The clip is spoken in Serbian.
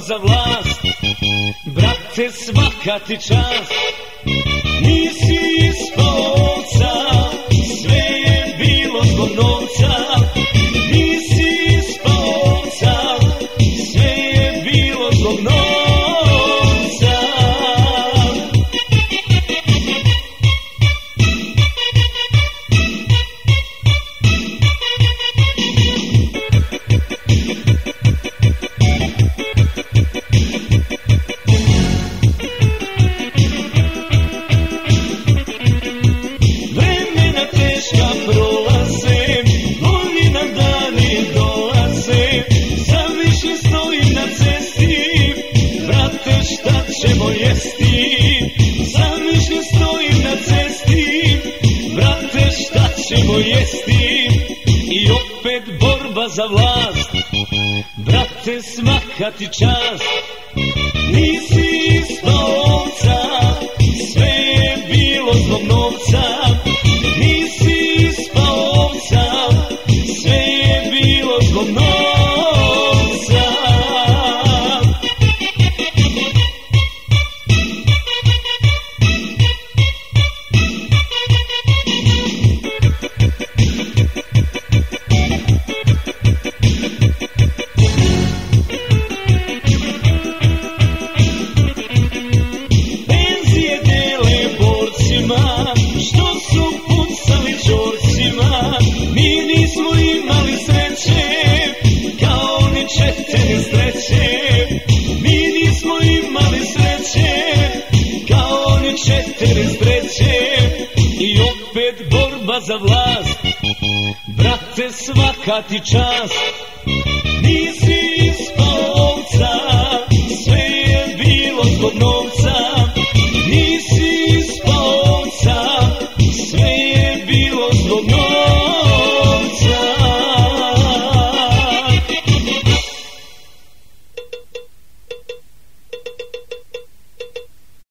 za vlast. Brate, svaka ti čast. Nisi ispao ovca, sve je bilo zbog novca. Nisi ispao ovca, sve je bilo zbog novca. Ćemo jesti, zamišljam stojim na cesti, brate šta ćemo jesti, i opet borba za vlast, brate svaka ti čast. Nisi ispao ovca, sve je bilo zbog novca. Nisi ispao ovca, sve je bilo zbog novca. Što su pucali čorcima, mi nismo imali sreće, kao oni četiri sreće. Mi nismo imali sreće, kao oni četiri sreće, i opet borba za vlast, brate svaka ti čast.